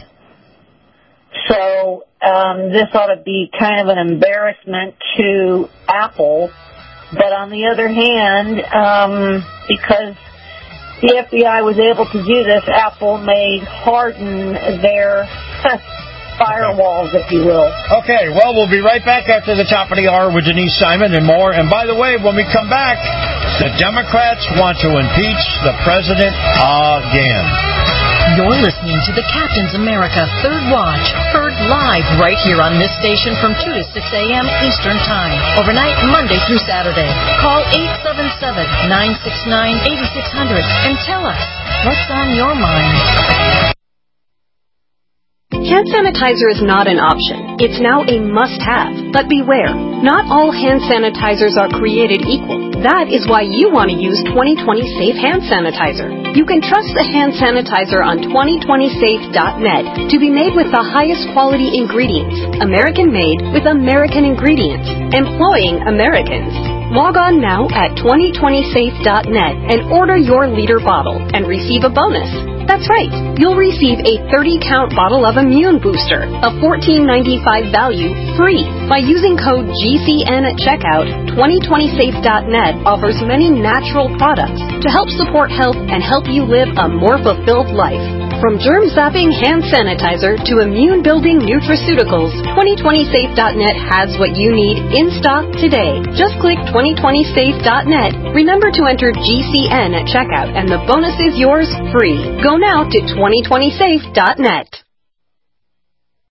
So um, this ought to be kind of an embarrassment to Apple, but on the other hand, um, because the F B I was able to do this, Apple may harden their firewalls, if you will. Okay, well, we'll be right back after the top of the hour with Denise Simon and more. And by the way, when we come back, the Democrats want to impeach the president again. You're listening to the Captain's America Third Watch, heard live right here on this station from two to six a.m. Eastern Time, overnight Monday through Saturday. Call eight seven seven, nine six nine, eight six zero zero and tell us what's on your mind. Hand sanitizer is not an option. It's now a must-have. But beware, not all hand sanitizers are created equal. That is why you want to use twenty twenty Safe Hand Sanitizer. You can trust the hand sanitizer on twenty twenty safe dot net to be made with the highest quality ingredients, American-made with American ingredients, employing Americans. Log on now at twenty twenty safe dot net and order your liter bottle and receive a bonus. That's right, you'll receive a thirty count bottle of Immune Booster, a fourteen ninety-five value, free. By using code G C N at checkout, twenty twenty safe dot net offers many natural products to help support health and help you live a more fulfilled life. From germ-zapping hand sanitizer to immune-building nutraceuticals, twenty twenty safe dot net has what you need in stock today. Just click twenty twenty safe dot net. Remember to enter G C N at checkout, and the bonus is yours free. Go now to twenty twenty safe dot net.